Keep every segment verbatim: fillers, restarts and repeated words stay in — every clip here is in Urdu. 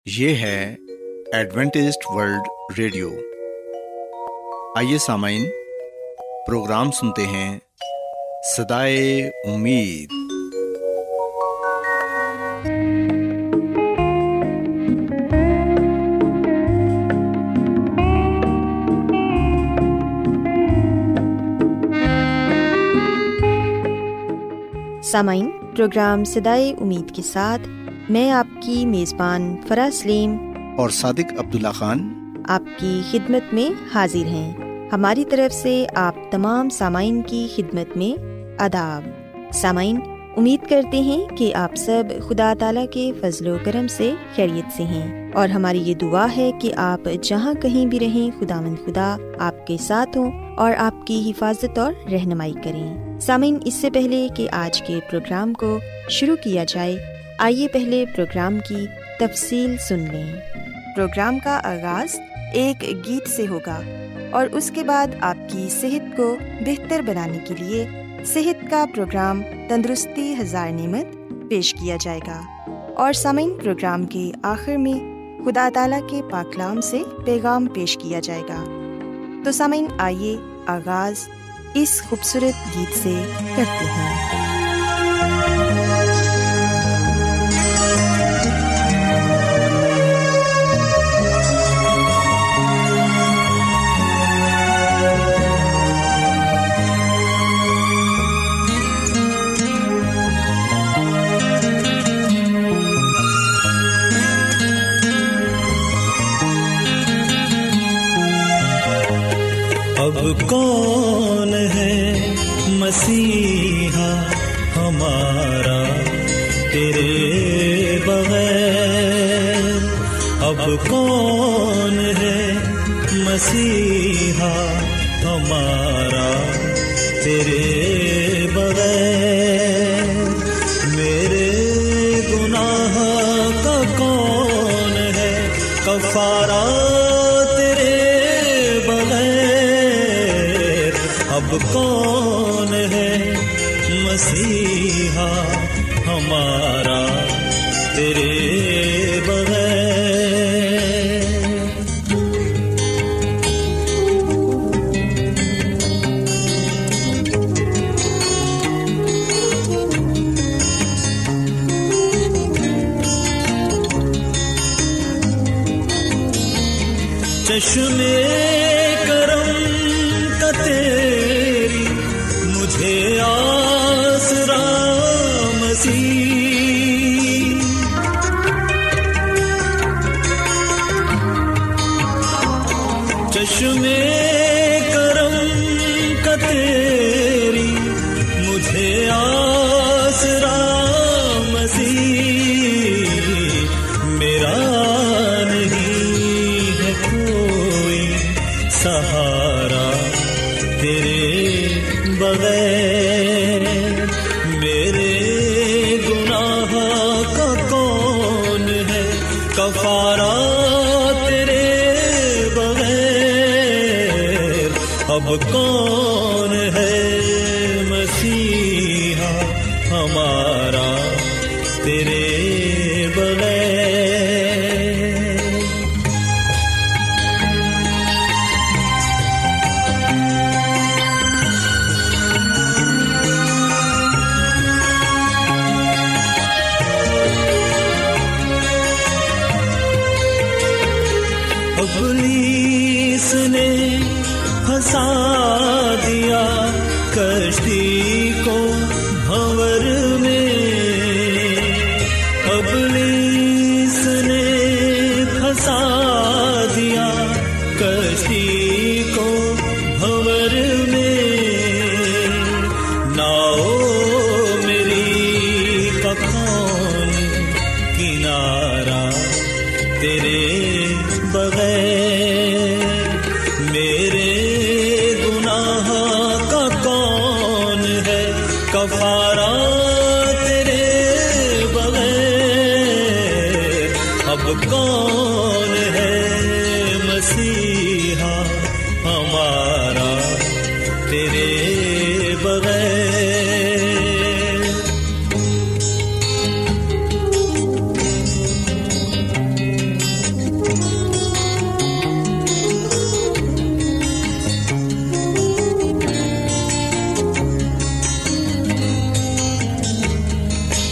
یہ ہے ایڈوینٹسٹ ورلڈ ریڈیو۔ آئیے سامعین، پروگرام سنتے ہیں صدائے امید۔ سامعین، پروگرام صدائے امید کے ساتھ میں آپ کی میزبان فرا سلیم اور صادق عبداللہ خان آپ کی خدمت میں حاضر ہیں۔ ہماری طرف سے آپ تمام سامعین کی خدمت میں آداب۔ سامعین، امید کرتے ہیں کہ آپ سب خدا تعالیٰ کے فضل و کرم سے خیریت سے ہیں، اور ہماری یہ دعا ہے کہ آپ جہاں کہیں بھی رہیں، خداوند خدا آپ کے ساتھ ہوں اور آپ کی حفاظت اور رہنمائی کریں۔ سامعین، اس سے پہلے کہ آج کے پروگرام کو شروع کیا جائے، آئیے پہلے پروگرام کی تفصیل سن لیں۔ پروگرام کا آغاز ایک گیت سے ہوگا اور اس کے بعد آپ کی صحت کو بہتر بنانے کے لیے صحت کا پروگرام تندرستی ہزار نعمت پیش کیا جائے گا، اور سامعین، پروگرام کے آخر میں خدا تعالیٰ کے پاک کلام سے پیغام پیش کیا جائے گا۔ تو سامعین، آئیے آغاز اس خوبصورت گیت سے کرتے ہیں۔ اب کون ہے مسیحا ہمارا تیرے بغیر؟ اب کون ہے مسیحا ہمارا تیرے بغیر؟ میرے گناہ کا کون ہے کفارہ اب کون ہے مسیحا ہمارا تیرے بغیر؟ چشمے کرم کا تیری مجھے آسرا مسیح، چشمے کرم کا تیری مجھے آسرا مسیح، میرا نہیں ہے کوئی سہارا تیرے بغیر۔ میرے گناہ کا کون ہے کفارہ تیرے بغیر؟ اب کون ہے مسیحا ہمارا تیرے بغیر؟ ابلیس نے پھنسا دیا کشتی کو بھنور میں، ابلیس نے پھنسا دیا کشتی کو بھنور میں، ناؤ میری کا کون کنارہ تیرے بغیر؟ میرے گناہ کا کون ہے کفارہ تیرے بغیر؟ اب کون ہے مسیحا ہمارا تیرے بغیر؟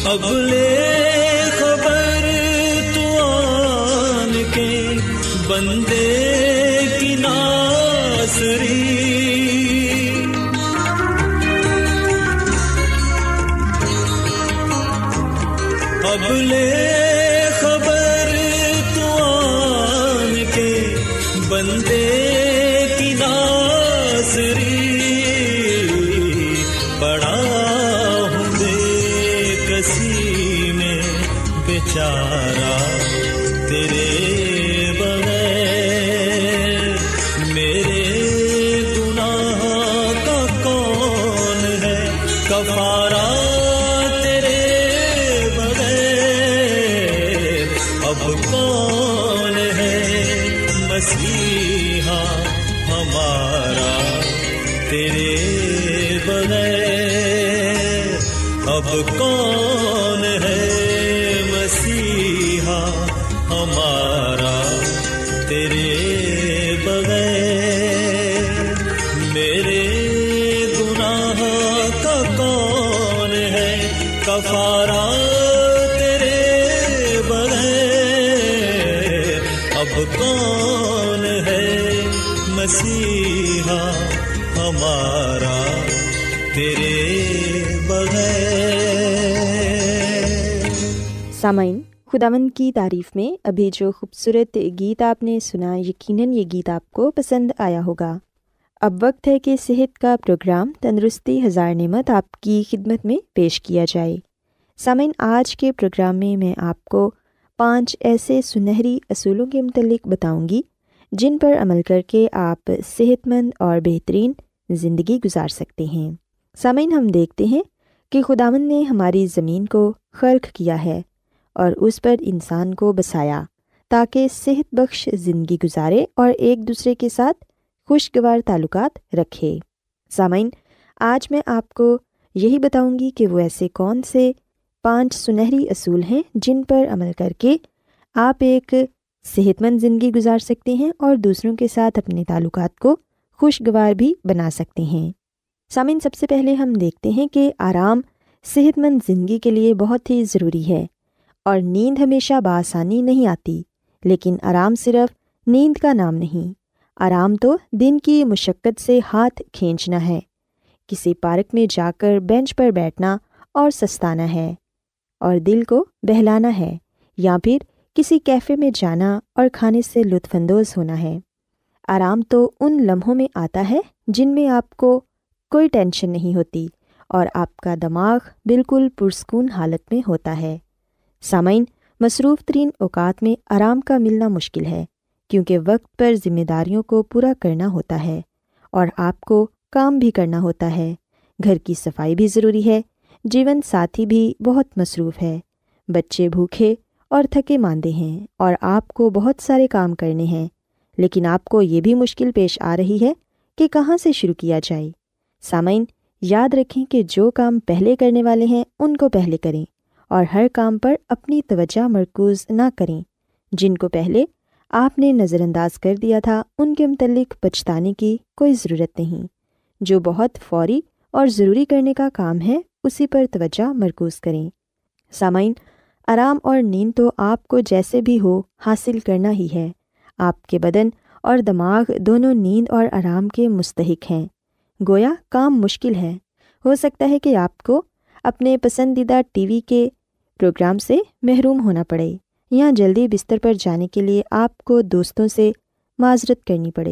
اب لے خبر تو آن کے بندے کی ناصری، اب لے خبر تو آن کے بندے کی ناصری، پڑا ہوں بے کسی میں بیچارہ تیرے بغیر، میرے گناہ کا کون ہے کفارہ تیرے بغیر، اب کون ہے مسیحا ہمارا تیرے بغیر، اب کون ہے مسیحا ہمارا تیرے بغیر، میرے گناہ کا کون ہے کفارہ تیرے بغیر، اب کون ہے مسیحا ہمارا تیرے بغیر۔ سامعین، خداوند کی تعریف میں ابھی جو خوبصورت گیت آپ نے سنا، یقیناً یہ گیت آپ کو پسند آیا ہوگا۔ اب وقت ہے کہ صحت کا پروگرام تندرستی ہزار نعمت آپ کی خدمت میں پیش کیا جائے۔ سامعین، آج کے پروگرام میں میں آپ کو پانچ ایسے سنہری اصولوں کے متعلق بتاؤں گی جن پر عمل کر کے آپ صحت مند اور بہترین زندگی گزار سکتے ہیں۔ سامعین، ہم دیکھتے ہیں کہ خداوند نے ہماری زمین کو خلق کیا ہے اور اس پر انسان کو بسایا تاکہ صحت بخش زندگی گزارے اور ایک دوسرے کے ساتھ خوشگوار تعلقات رکھے۔ سامعین، آج میں آپ کو یہی بتاؤں گی کہ وہ ایسے کون سے پانچ سنہری اصول ہیں جن پر عمل کر کے آپ ایک صحت مند زندگی گزار سکتے ہیں اور دوسروں کے ساتھ اپنے تعلقات کو خوشگوار بھی بنا سکتے ہیں۔ سامعین، سب سے پہلے ہم دیکھتے ہیں کہ آرام صحت مند زندگی کے لیے بہت ہی ضروری ہے، اور نیند ہمیشہ بآسانی نہیں آتی، لیکن آرام صرف نیند کا نام نہیں، آرام تو دن کی مشقت سے ہاتھ کھینچنا ہے، کسی پارک میں جا کر بینچ پر بیٹھنا اور سستانا ہے اور دل کو بہلانا ہے، یا پھر کسی کیفے میں جانا اور کھانے سے لطف اندوز ہونا ہے۔ آرام تو ان لمحوں میں آتا ہے جن میں آپ کو کوئی ٹینشن نہیں ہوتی اور آپ کا دماغ بالکل پرسکون حالت میں ہوتا ہے۔ سامعین، مصروف ترین اوقات میں آرام کا ملنا مشکل ہے، کیونکہ وقت پر ذمہ داریوں کو پورا کرنا ہوتا ہے اور آپ کو کام بھی کرنا ہوتا ہے، گھر کی صفائی بھی ضروری ہے، جیون ساتھی بھی بہت مصروف ہے، بچے بھوکے اور تھکے ماندے ہیں اور آپ کو بہت سارے کام کرنے ہیں، لیکن آپ کو یہ بھی مشکل پیش آ رہی ہے کہ کہاں سے شروع کیا جائے۔ سامعین، یاد رکھیں کہ جو کام پہلے کرنے والے ہیں ان کو پہلے کریں اور ہر کام پر اپنی توجہ مرکوز نہ کریں۔ جن کو پہلے آپ نے نظر انداز کر دیا تھا ان کے متعلق پچھتانے کی کوئی ضرورت نہیں۔ جو بہت فوری اور ضروری کرنے کا کام ہے اسی پر توجہ مرکوز کریں۔ سامعین، آرام اور نیند تو آپ کو جیسے بھی ہو حاصل کرنا ہی ہے۔ آپ کے بدن اور دماغ دونوں نیند اور آرام کے مستحق ہیں۔ گویا کام مشکل ہے، ہو سکتا ہے کہ آپ کو اپنے پسندیدہ ٹی وی کے پروگرام سے محروم ہونا پڑے یا جلدی بستر پر جانے کے لیے آپ کو دوستوں سے معذرت کرنی پڑے۔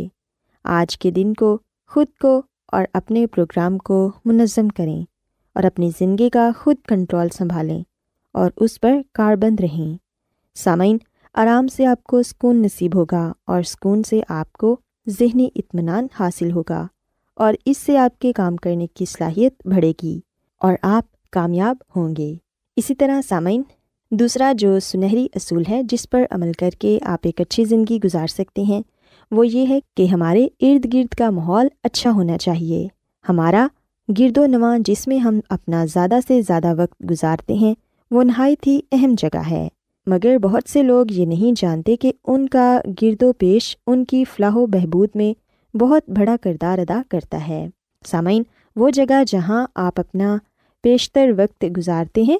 آج کے دن کو خود کو اور اپنے پروگرام کو منظم کریں اور اپنی زندگی کا خود کنٹرول سنبھالیں اور اس پر کاربند رہیں۔ سامعین، آرام سے آپ کو سکون نصیب ہوگا اور سکون سے آپ کو ذہنی اطمینان حاصل ہوگا اور اس سے آپ کے کام کرنے کی صلاحیت بڑھے گی اور آپ کامیاب ہوں گے۔ اسی طرح سامعین، دوسرا جو سنہری اصول ہے جس پر عمل کر کے آپ ایک اچھی زندگی گزار سکتے ہیں وہ یہ ہے کہ ہمارے ارد گرد کا ماحول اچھا ہونا چاہیے۔ ہمارا گرد و نواح جس میں ہم اپنا زیادہ سے زیادہ وقت گزارتے ہیں وہ نہایت ہی اہم جگہ ہے، مگر بہت سے لوگ یہ نہیں جانتے کہ ان کا گرد و پیش ان کی فلاح و بہبود میں بہت بڑا کردار ادا کرتا ہے۔ سامعین، وہ جگہ جہاں آپ اپنا بیشتر وقت گزارتے ہیں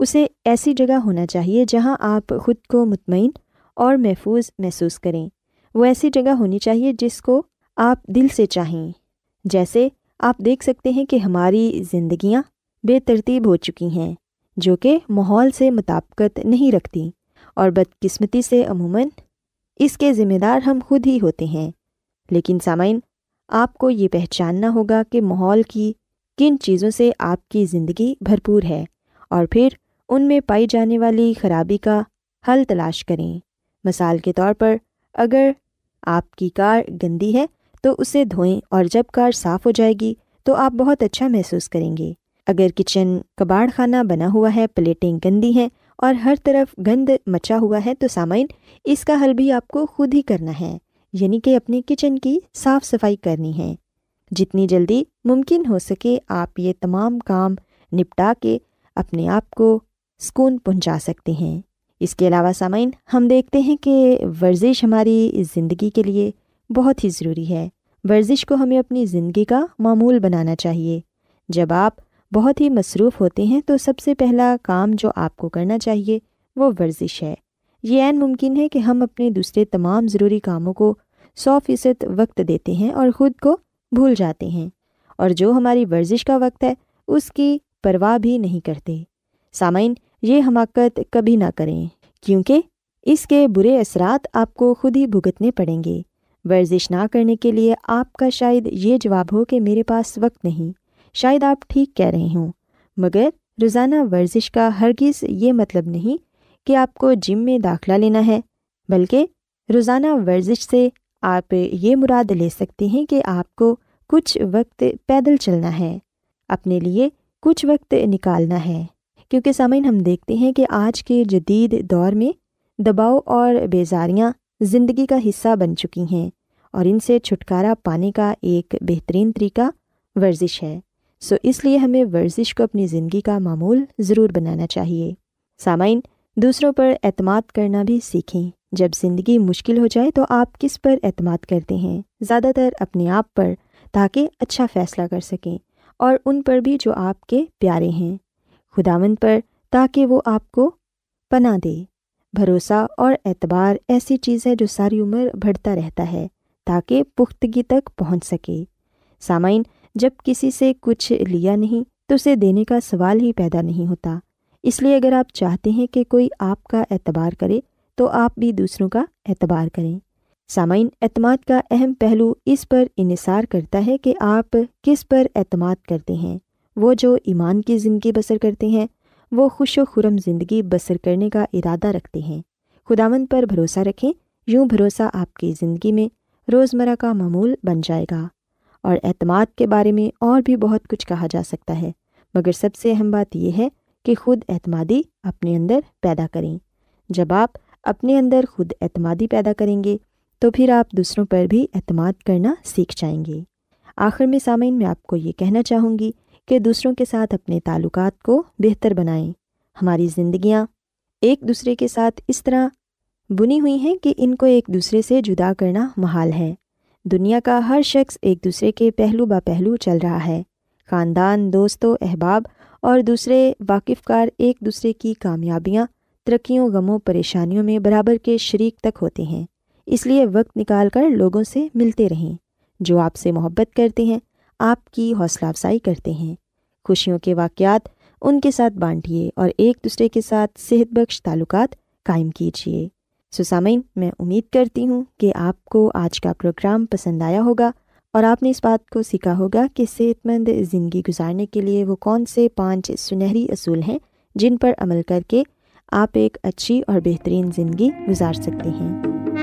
اسے ایسی جگہ ہونا چاہیے جہاں آپ خود کو مطمئن اور محفوظ محسوس کریں۔ وہ ایسی جگہ ہونی چاہیے جس کو آپ دل سے چاہیں۔ جیسے آپ دیکھ سکتے ہیں کہ ہماری زندگیاں بے ترتیب ہو چکی ہیں، جو کہ ماحول سے مطابقت نہیں رکھتی، اور بدقسمتی سے عموماً اس کے ذمہ دار ہم خود ہی ہوتے ہیں۔ لیکن سامعین، آپ کو یہ پہچاننا ہوگا کہ ماحول کی کن چیزوں سے آپ کی زندگی بھرپور ہے، اور پھر ان میں پائی جانے والی خرابی کا حل تلاش کریں۔ مثال کے طور پر، اگر آپ کی کار گندی ہے تو اسے دھوئیں، اور جب کار صاف ہو جائے گی تو آپ بہت اچھا محسوس کریں گے۔ اگر کچن کباڑ خانہ بنا ہوا ہے، پلیٹیں گندی ہیں اور ہر طرف گند مچا ہوا ہے، تو سامعین، اس کا حل بھی آپ کو خود ہی کرنا ہے، یعنی کہ اپنے کچن کی صاف صفائی کرنی ہے۔ جتنی جلدی ممکن ہو سکے آپ یہ تمام کام نپٹا کے اپنے آپ کو سکون پہنچا سکتے ہیں۔ اس کے علاوہ سامعین، ہم دیکھتے ہیں کہ ورزش ہماری زندگی کے لیے بہت ہی ضروری ہے۔ ورزش کو ہمیں اپنی زندگی کا معمول بنانا چاہیے۔ جب آپ بہت ہی مصروف ہوتے ہیں تو سب سے پہلا کام جو آپ کو کرنا چاہیے وہ ورزش ہے۔ یہ عین ممکن ہے کہ ہم اپنے دوسرے تمام ضروری کاموں کو سو فیصد وقت دیتے ہیں اور خود کو بھول جاتے ہیں، اور جو ہماری ورزش کا وقت ہے اس کی پرواہ بھی نہیں کرتے۔ سامعین، یہ حماقت کبھی نہ کریں، کیونکہ اس کے برے اثرات آپ کو خود ہی بھگتنے پڑیں گے۔ ورزش نہ کرنے کے لیے آپ کا شاید یہ جواب ہو کہ میرے پاس وقت نہیں۔ شاید آپ ٹھیک کہہ رہے ہوں، مگر روزانہ ورزش کا ہرگز یہ مطلب نہیں کہ آپ کو جم میں داخلہ لینا ہے، بلکہ روزانہ ورزش سے آپ یہ مراد لے سکتے ہیں کہ آپ کو کچھ وقت پیدل چلنا ہے، اپنے لیے کچھ وقت نکالنا ہے، کیونکہ سامعین، ہم دیکھتے ہیں کہ آج کے جدید دور میں دباؤ اور بیزاریاں زندگی کا حصہ بن چکی ہیں، اور ان سے چھٹکارا پانے کا ایک بہترین طریقہ ورزش ہے۔ سو اس لیے ہمیں ورزش کو اپنی زندگی کا معمول ضرور بنانا چاہیے۔ سامعین، دوسروں پر اعتماد کرنا بھی سیکھیں۔ جب زندگی مشکل ہو جائے تو آپ کس پر اعتماد کرتے ہیں؟ زیادہ تر اپنے آپ پر، تاکہ اچھا فیصلہ کر سکیں، اور ان پر بھی جو آپ کے پیارے ہیں۔ خداوند پر، تاکہ وہ آپ کو پناہ دے۔ بھروسہ اور اعتبار ایسی چیز ہے جو ساری عمر بڑھتا رہتا ہے تاکہ پختگی تک پہنچ سکے۔ سامعین، جب کسی سے کچھ لیا نہیں تو اسے دینے کا سوال ہی پیدا نہیں ہوتا۔ اس لیے اگر آپ چاہتے ہیں کہ کوئی آپ کا اعتبار کرے تو آپ بھی دوسروں کا اعتبار کریں۔ سامعین، اعتماد کا اہم پہلو اس پر انحصار کرتا ہے کہ آپ کس پر اعتماد کرتے ہیں۔ وہ جو ایمان کی زندگی بسر کرتے ہیں وہ خوش و خرم زندگی بسر کرنے کا ارادہ رکھتے ہیں۔ خداوند پر بھروسہ رکھیں، یوں بھروسہ آپ کی زندگی میں روزمرہ کا معمول بن جائے گا۔ اور اعتماد کے بارے میں اور بھی بہت کچھ کہا جا سکتا ہے، مگر سب سے اہم بات یہ ہے کہ خود اعتمادی اپنے اندر پیدا کریں۔ جب آپ اپنے اندر خود اعتمادی پیدا کریں گے تو پھر آپ دوسروں پر بھی اعتماد کرنا سیکھ جائیں گے۔ آخر میں سامعین، میں آپ کو یہ کہنا چاہوں گی کہ دوسروں کے ساتھ اپنے تعلقات کو بہتر بنائیں۔ ہماری زندگیاں ایک دوسرے کے ساتھ اس طرح بنی ہوئی ہیں کہ ان کو ایک دوسرے سے جدا کرنا محال ہے۔ دنیا کا ہر شخص ایک دوسرے کے پہلو با پہلو چل رہا ہے۔ خاندان، دوست و احباب اور دوسرے واقف کار ایک دوسرے کی کامیابیاں، ترقیوں، غموں، پریشانیوں میں برابر کے شریک تک ہوتے ہیں۔ اس لیے وقت نکال کر لوگوں سے ملتے رہیں جو آپ سے محبت کرتے ہیں، آپ کی حوصلہ افزائی کرتے ہیں۔ خوشیوں کے واقعات ان کے ساتھ بانٹیے اور ایک دوسرے کے ساتھ صحت بخش تعلقات قائم کیجیے۔ سو سامعین، میں امید کرتی ہوں کہ آپ کو آج کا پروگرام پسند آیا ہوگا اور آپ نے اس بات کو سیکھا ہوگا کہ صحت مند زندگی گزارنے کے لیے وہ کون سے پانچ سنہری اصول ہیں جن پر عمل کر کے آپ ایک اچھی اور بہترین زندگی گزار سکتے ہیں۔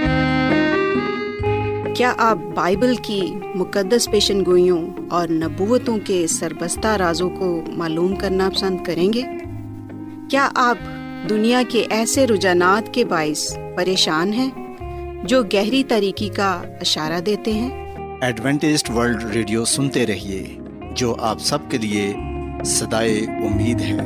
کیا آپ بائبل کی مقدس پیشن گوئیوں اور نبوتوں کے سربستہ رازوں کو معلوم کرنا پسند کریں گے؟ کیا آپ دنیا کے ایسے رجحانات کے باعث پریشان ہیں جو گہری تاریکی کا اشارہ دیتے ہیں؟ ایڈوینٹسٹ ورلڈ ریڈیو سنتے رہیے، جو آپ سب کے لیے صدائے امید ہے۔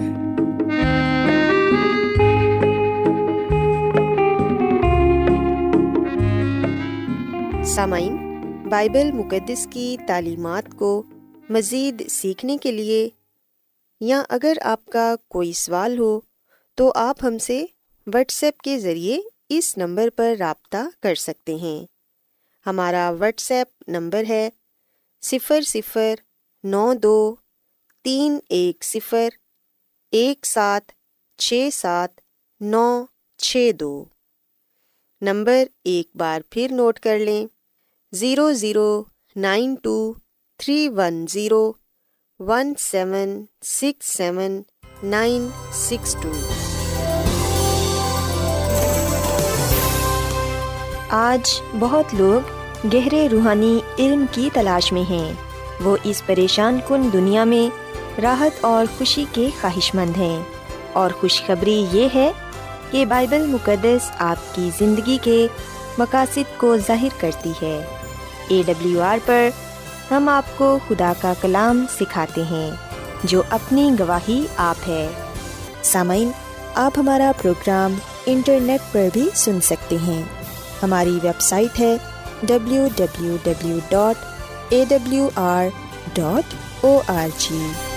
سامعین، بائبل مقدس کی تعلیمات کو مزید سیکھنے کے لیے یا اگر آپ کا کوئی سوال ہو تو آپ ہم سے واٹس ایپ کے ذریعے اس نمبر پر رابطہ کر سکتے ہیں۔ ہمارا واٹس ایپ نمبر ہے صفر صفر نو دو تین ایک صفر ایک سات چھ سات نو چھ دو۔ نمبر ایک بار پھر نوٹ کر لیں، zero zero nine two three one zero one seven six seven nine six two. آج بہت لوگ گہرے روحانی علم کی تلاش میں ہیں۔ وہ اس پریشان کن دنیا میں راحت اور خوشی کے خواہش مند ہیں، اور خوشخبری یہ ہے کہ بائبل مقدس آپ کی زندگی کے مقاصد کو ظاہر کرتی ہے۔ اے ڈبلیو آر پر ہم آپ کو خدا کا کلام سکھاتے ہیں جو اپنی گواہی آپ ہے۔ سامعین، آپ ہمارا پروگرام انٹرنیٹ پر بھی سن سکتے ہیں۔ ہماری ویب سائٹ ہے W W W dot A W R dot O R G.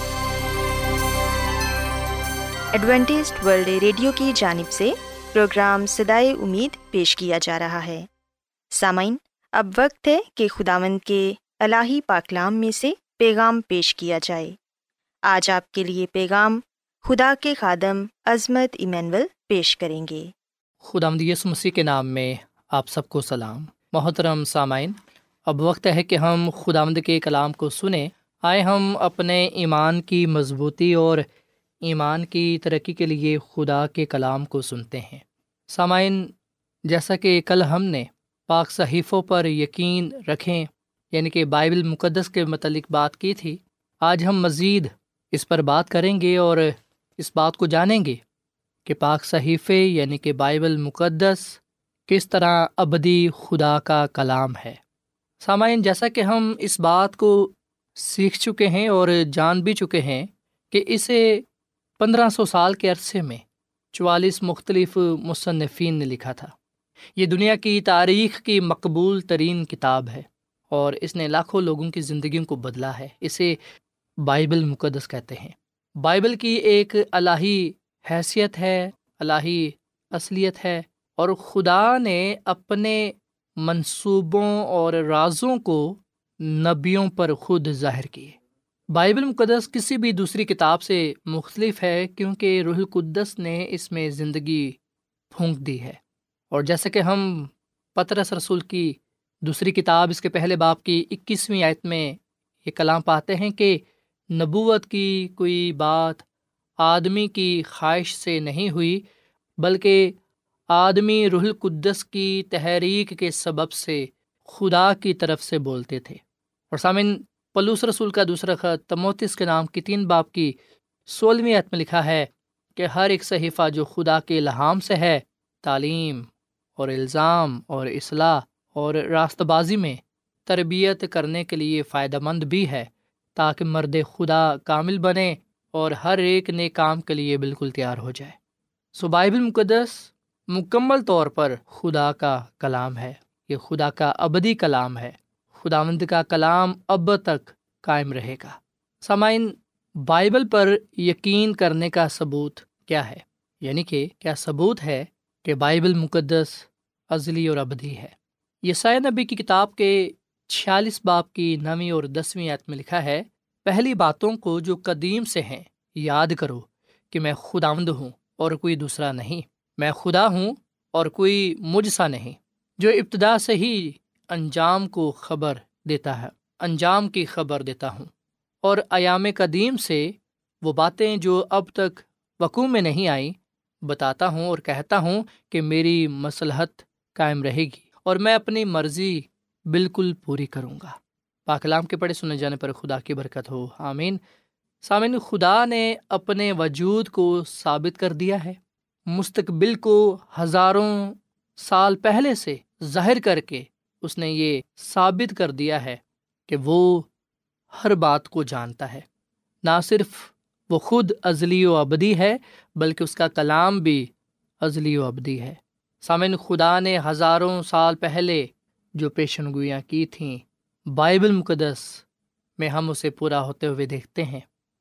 Adventist world radio کی جانب سے پروگرام صدائے امید پیش کیا جا رہا ہے۔ سامعین، اب وقت ہے کہ خداوند کے الہی پاکلام میں سے پیغام پیش کیا جائے۔ آج آپ کے لیے پیغام خدا کے خادم عظمت ایمینول پیش کریں گے۔ خداوند یسوع مسیح کے نام میں آپ سب کو سلام۔ محترم سامعین، اب وقت ہے کہ ہم خداوند کے کلام کو سنیں۔ آئے ہم اپنے ایمان کی مضبوطی اور ایمان کی ترقی کے لیے خدا کے کلام کو سنتے ہیں۔ سامعین، جیسا کہ کل ہم نے پاک صحیفوں پر یقین رکھیں یعنی کہ بائبل مقدس کے متعلق بات کی تھی، آج ہم مزید اس پر بات کریں گے اور اس بات کو جانیں گے کہ پاک صحیفے یعنی کہ بائبل مقدس کس طرح ابدی خدا کا کلام ہے۔ سامعین، جیسا کہ ہم اس بات کو سیکھ چکے ہیں اور جان بھی چکے ہیں کہ اسے پندرہ سو سال کے عرصے میں چوالیس مختلف مصنفین نے لکھا تھا۔ یہ دنیا کی تاریخ کی مقبول ترین کتاب ہے اور اس نے لاکھوں لوگوں کی زندگیوں کو بدلا ہے۔ اسے بائبل مقدس کہتے ہیں۔ بائبل کی ایک الہی حیثیت ہے، الہی اصلیت ہے، اور خدا نے اپنے منصوبوں اور رازوں کو نبیوں پر خود ظاہر کیے۔ بائبل مقدس کسی بھی دوسری کتاب سے مختلف ہے کیونکہ روح القدس نے اس میں زندگی پھونک دی ہے۔ اور جیسے کہ ہم پطرس رسول کی دوسری کتاب اس کے پہلے باب کی اکیسویں آیت میں یہ کلام پاتے ہیں کہ نبوت کی کوئی بات آدمی کی خواہش سے نہیں ہوئی بلکہ آدمی روح القدس کی تحریک کے سبب سے خدا کی طرف سے بولتے تھے۔ اور سامن، پولس رسول کا دوسرا خط تموتھیوس کے نام کی تین باب کی سولہویں آیت میں لکھا ہے کہ ہر ایک صحیفہ جو خدا کے الہام سے ہے تعلیم اور الزام اور اصلاح اور راست بازی میں تربیت کرنے کے لیے فائدہ مند بھی ہے تاکہ مرد خدا کامل بنے اور ہر ایک نیک کام کے لیے بالکل تیار ہو جائے۔ سو بائبل مقدس مکمل طور پر خدا کا کلام ہے، یہ خدا کا ابدی کلام ہے، خداوند کا کلام اب تک قائم رہے گا۔ سامعین، بائبل پر یقین کرنے کا ثبوت کیا ہے؟ یعنی کہ کیا ثبوت ہے کہ بائبل مقدس ازلی اور ابدی ہے؟ یسایا نبی کی کتاب کے چھیالیس باب کی نویں اور دسویں آیت میں لکھا ہے، پہلی باتوں کو جو قدیم سے ہیں یاد کرو کہ میں خداوند ہوں اور کوئی دوسرا نہیں، میں خدا ہوں اور کوئی مجھ سا نہیں، جو ابتدا سے ہی انجام کو خبر دیتا ہے، انجام کی خبر دیتا ہوں، اور ایام قدیم سے وہ باتیں جو اب تک وقوع میں نہیں آئیں بتاتا ہوں اور کہتا ہوں کہ میری مصلحت قائم رہے گی اور میں اپنی مرضی بالکل پوری کروں گا۔ پاک کلام کے پڑھے سنے جانے پر خدا کی برکت ہو، آمین۔ سامعین، خدا نے اپنے وجود کو ثابت کر دیا ہے، مستقبل کو ہزاروں سال پہلے سے ظاہر کر کے اس نے یہ ثابت کر دیا ہے کہ وہ ہر بات کو جانتا ہے۔ نہ صرف وہ خود ازلی و ابدی ہے بلکہ اس کا کلام بھی ازلی و ابدی ہے۔ سامعین، خدا نے ہزاروں سال پہلے جو پیشن گوئیاں کی تھیں بائبل مقدس میں ہم اسے پورا ہوتے ہوئے دیکھتے ہیں۔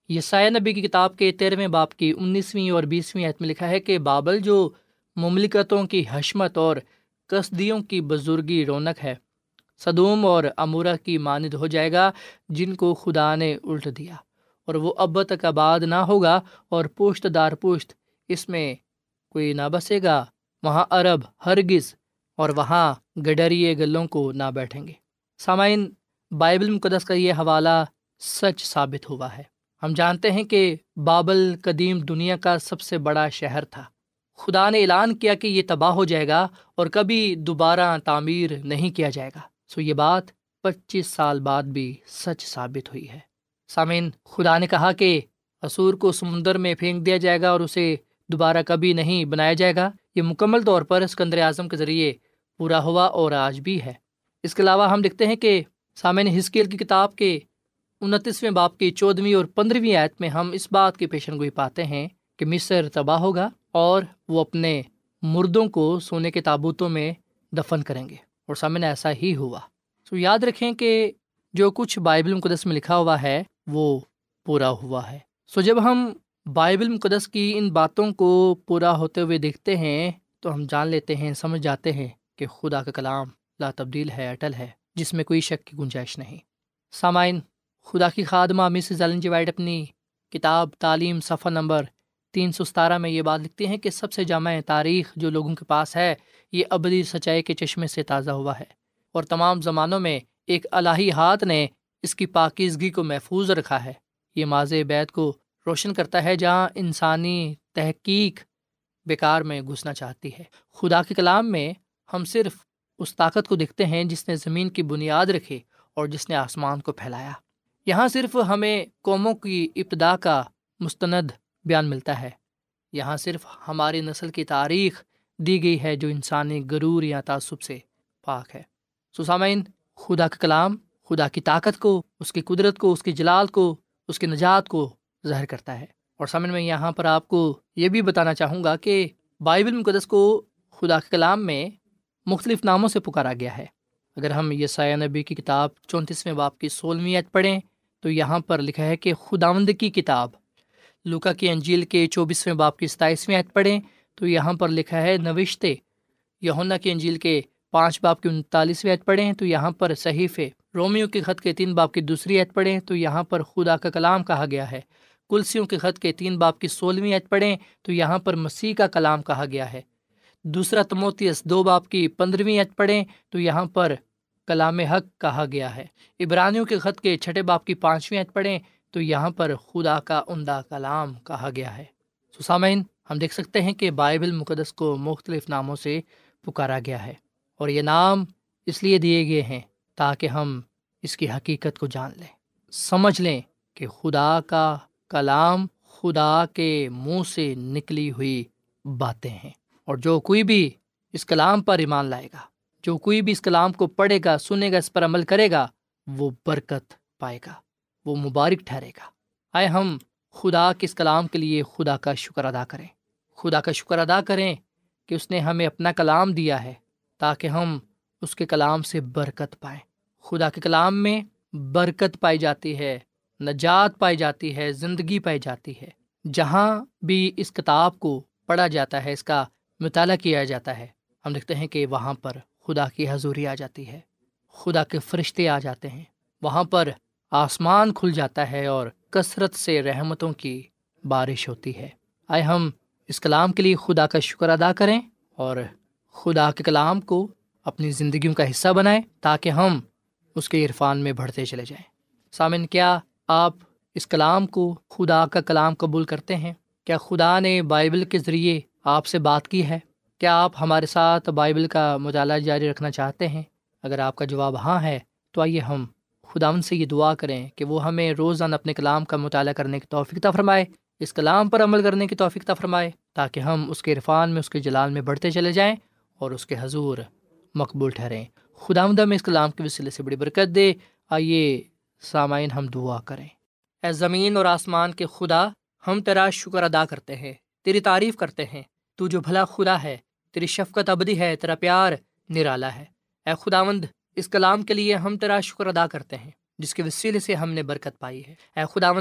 یسایہ نبی کی کتاب کے تیرہویں باب کی انیسویں اور بیسویں آیت میں لکھا ہے کہ بابل جو مملکتوں کی حشمت اور کسدیوں کی بزرگی رونق ہے، سدوم اور امورہ کی مانند ہو جائے گا، جن کو خدا نے الٹ دیا، اور وہ اب تک آباد نہ ہوگا، اور پشت دار پشت اس میں کوئی نہ بسے گا، وہاں عرب ہرگز اور وہاں گڈریے گلوں کو نہ بیٹھیں گے۔ سامعین، بائبل مقدس کا یہ حوالہ سچ ثابت ہوا ہے۔ ہم جانتے ہیں کہ بابل قدیم دنیا کا سب سے بڑا شہر تھا۔ خدا نے اعلان کیا کہ یہ تباہ ہو جائے گا اور کبھی دوبارہ تعمیر نہیں کیا جائے گا۔ سو یہ بات پچیس سال بعد بھی سچ ثابت ہوئی ہے۔ سامعین، خدا نے کہا کہ اسور کو سمندر میں پھینک دیا جائے گا اور اسے دوبارہ کبھی نہیں بنایا جائے گا۔ یہ مکمل طور پر اسکندر اعظم کے ذریعے پورا ہوا اور آج بھی ہے۔ اس کے علاوہ ہم دیکھتے ہیں کہ سامعین، حزقیل کی کتاب کے انتیسویں باب کی چودہویں اور پندرہویں آیت میں ہم اس بات کی پیشن گوئی پاتے ہیں کہ مصر تباہ ہوگا اور وہ اپنے مردوں کو سونے کے تابوتوں میں دفن کریں گے، اور سامعین ایسا ہی ہوا۔ سو یاد رکھیں کہ جو کچھ بائبل مقدس میں لکھا ہوا ہے وہ پورا ہوا ہے۔ سو جب ہم بائبل مقدس کی ان باتوں کو پورا ہوتے ہوئے دیکھتے ہیں تو ہم جان لیتے ہیں، سمجھ جاتے ہیں کہ خدا کا کلام لا تبدیل ہے، اٹل ہے، جس میں کوئی شک کی گنجائش نہیں۔ سامعین، خدا کی خادمہ مسز ایلن جی وائٹ اپنی کتاب تعلیم صفحہ نمبر تین سو ستارہ میں یہ بات لکھتی ہیں کہ سب سے جامع تاریخ جو لوگوں کے پاس ہے یہ ابدی سچائی کے چشمے سے تازہ ہوا ہے، اور تمام زمانوں میں ایک الہی ہاتھ نے اس کی پاکیزگی کو محفوظ رکھا ہے۔ یہ ماضی بیت کو روشن کرتا ہے جہاں انسانی تحقیق بیکار میں گھسنا چاہتی ہے۔ خدا کے کلام میں ہم صرف اس طاقت کو دیکھتے ہیں جس نے زمین کی بنیاد رکھی اور جس نے آسمان کو پھیلایا۔ یہاں صرف ہمیں قوموں کی ابتدا کا مستند بیان ملتا ہے۔ یہاں صرف ہماری نسل کی تاریخ دی گئی ہے جو انسانی غرور یا تعصب سے پاک ہے۔ سو سامعین، خدا کا کلام خدا کی طاقت کو، اس کی قدرت کو، اس کی جلال کو، اس کی نجات کو ظاہر کرتا ہے۔ اور سامعین، میں یہاں پر آپ کو یہ بھی بتانا چاہوں گا کہ بائبل مقدس کو خدا کے کلام میں مختلف ناموں سے پکارا گیا ہے۔ اگر ہم یسایہ نبی کی کتاب چونتیسویں باب کی سولہویں آیت پڑھیں تو یہاں پر لکھا ہے کہ خداوند کی کتاب۔ لوکا کی انجیل کے چوبیسویں باب کی ستائیسویں آیت پڑھیں تو یہاں پر لکھا ہے نوشتے۔ یوحنا کی انجیل کے پانچ باب کی انتالیسویں آیت پڑھیں تو یہاں پر صحیفے۔ رومیو کے خط کے تین باب کی دوسری آیت پڑھیں تو یہاں پر خدا کا کلام کہا گیا ہے۔ کلسیوں کے خط کے تین باب کی سولہویں آیت پڑھیں تو یہاں پر مسیح کا کلام کہا گیا ہے۔ دوسرا تموتھیوس دو باب کی پندرہویں آیت پڑھیں تو یہاں پر کلام حق کہا گیا ہے۔ عبرانیوں کے خط کے چھٹے باب کی پانچویں آیت پڑھیں تو یہاں پر خدا کا عمدہ کلام کہا گیا ہے۔ سو سامعین، ہم دیکھ سکتے ہیں کہ بائبل مقدس کو مختلف ناموں سے پکارا گیا ہے، اور یہ نام اس لیے دیے گئے ہیں تاکہ ہم اس کی حقیقت کو جان لیں، سمجھ لیں کہ خدا کا کلام خدا کے منہ سے نکلی ہوئی باتیں ہیں، اور جو کوئی بھی اس کلام پر ایمان لائے گا، جو کوئی بھی اس کلام کو پڑھے گا، سنے گا، اس پر عمل کرے گا، وہ برکت پائے گا، وہ مبارک ٹھہرے گا۔ آئے ہم خدا کے اس کلام کے لیے خدا کا شکر ادا کریں، خدا کا شکر ادا کریں کہ اس نے ہمیں اپنا کلام دیا ہے تاکہ ہم اس کے کلام سے برکت پائیں۔ خدا کے کلام میں برکت پائی جاتی ہے، نجات پائی جاتی ہے، زندگی پائی جاتی ہے۔ جہاں بھی اس کتاب کو پڑھا جاتا ہے، اس کا مطالعہ کیا جاتا ہے، ہم دیکھتے ہیں کہ وہاں پر خدا کی حضوری آ جاتی ہے، خدا کے فرشتے آ جاتے ہیں، وہاں پر آسمان کھل جاتا ہے اور کثرت سے رحمتوں کی بارش ہوتی ہے۔ آئے ہم اس کلام کے لیے خدا کا شکر ادا کریں اور خدا کے کلام کو اپنی زندگیوں کا حصہ بنائیں تاکہ ہم اس کے عرفان میں بڑھتے چلے جائیں۔ سامن، کیا آپ اس کلام کو خدا کا کلام قبول کرتے ہیں؟ کیا خدا نے بائبل کے ذریعے آپ سے بات کی ہے؟ کیا آپ ہمارے ساتھ بائبل کا مطالعہ جاری رکھنا چاہتے ہیں؟ اگر آپ کا جواب ہاں ہے تو آئیے ہم خداوند سے یہ دعا کریں کہ وہ ہمیں روزانہ اپنے کلام کا مطالعہ کرنے کی توفیق عطا فرمائے، اس کلام پر عمل کرنے کی توفیق عطا فرمائے تاکہ ہم اس کے عرفان میں، اس کے جلال میں بڑھتے چلے جائیں اور اس کے حضور مقبول ٹھہریں۔ خداوند ہمیں اس کلام کے وسیلے سے بڑی برکت دے۔ آئیے سامعین، ہم دعا کریں۔ اے زمین اور آسمان کے خدا، ہم تیرا شکر ادا کرتے ہیں، تیری تعریف کرتے ہیں۔ تو جو بھلا خدا ہے، تیری شفقت ابدی ہے، تیرا پیار نرالا ہے۔ اے خداوند، اس کلام کے لیے ہم تیرا شکر ادا کرتے ہیں جس کے وسیلے سے ہم نے برکت پائی ہے۔ اے خداوند،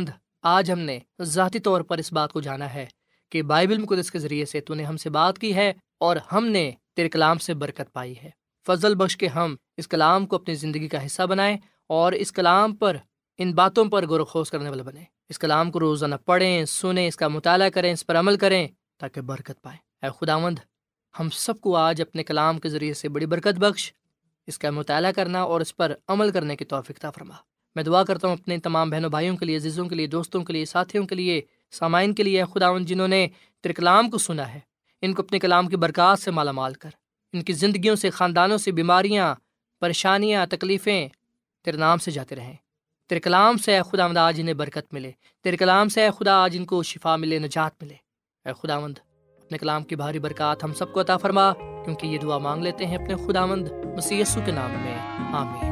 آج ہم نے ذاتی طور پر اس بات کو جانا ہے کہ بائبل مقدس کے ذریعے سے تو نے ہم سے بات کی ہے اور ہم نے تیرے کلام سے برکت پائی ہے۔ فضل بخش کے ہم اس کلام کو اپنی زندگی کا حصہ بنائیں اور اس کلام پر، ان باتوں پر غور و خوض کرنے والے بنیں۔ اس کلام کو روزانہ پڑھیں، سنیں، اس کا مطالعہ کریں، اس پر عمل کریں تاکہ برکت پائیں۔ اے خداوند، ہم سب کو آج اپنے کلام کے ذریعے سے بڑی برکت بخش، اس کا مطالعہ کرنا اور اس پر عمل کرنے کی توفیق عطا فرما۔ میں دعا کرتا ہوں اپنے تمام بہنوں بھائیوں کے لیے، عزیزوں کے لیے، دوستوں کے لیے، ساتھیوں کے لیے، سامعین کے لیے، خداوند جنہوں نے تیرے کلام کو سنا ہے، ان کو اپنے کلام کی برکات سے مالا مال کر، ان کی زندگیوں سے، خاندانوں سے بیماریاں، پریشانیاں، تکلیفیں تیرے نام سے جاتے رہیں۔ تیرے کلام سے اے خداوند آج انہیں برکت ملے، تیرے کلام سے اے خدا آج ان کو شفا ملے، نجات ملے۔ اے خداوند، اپنے کلام کی بھاری برکات ہم سب کو عطا فرما، کیونکہ یہ دعا مانگ لیتے ہیں اپنے خداوند مسیح یسوع کے نام میں، آمین۔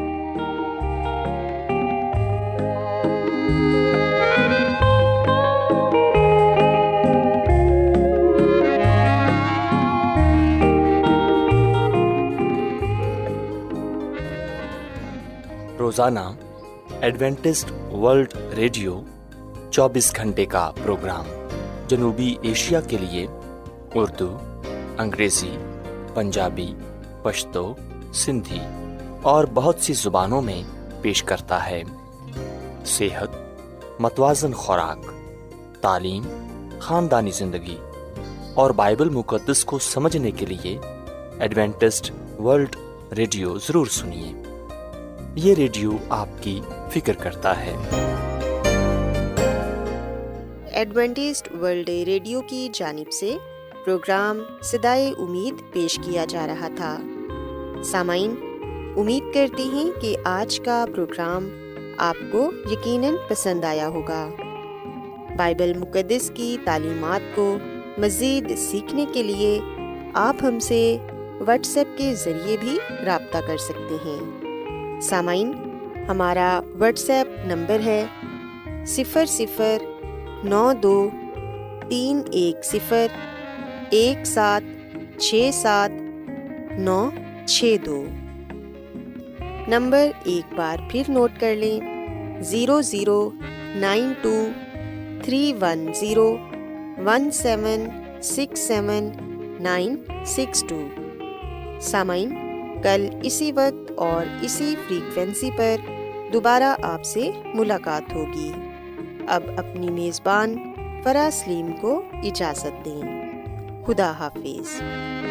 روزانہ ایڈوینٹسٹ ورلڈ ریڈیو چوبیس گھنٹے کا پروگرام جنوبی ایشیا کے لیے اردو، انگریزی، پنجابی، پشتو، سندھی اور بہت سی زبانوں میں پیش کرتا ہے۔ صحت، متوازن خوراک، تعلیم، خاندانی زندگی اور بائبل مقدس کو سمجھنے کے لیے ایڈوینٹسٹ ورلڈ ریڈیو ضرور سنیے۔ یہ ریڈیو آپ کی فکر کرتا ہے۔ ایڈوینٹسٹ ورلڈ ریڈیو کی جانب سے پروگرام صدائے امید پیش کیا جا رہا تھا۔ سامعین، امید کرتے ہیں کہ آج کا پروگرام آپ کو یقیناً پسند آیا ہوگا۔ بائبل مقدس کی تعلیمات کو مزید سیکھنے کے لیے آپ ہم سے واٹس ایپ کے ذریعے بھی رابطہ کر سکتے ہیں۔ سامعین، ہمارا واٹس ایپ نمبر ہے صفر صفر نو دو تین ایک صفر ایک سات چھ سات نو چھ دو۔ نمبر ایک بار پھر نوٹ کر لیں، zero zero nine two three one zero one seven six seven nine six two. سامعین، کل اسی وقت اور اسی فریکوینسی پر دوبارہ آپ سے ملاقات ہوگی۔ اب اپنی میزبان فرا سلیم کو اجازت دیں۔ خدا حافظ۔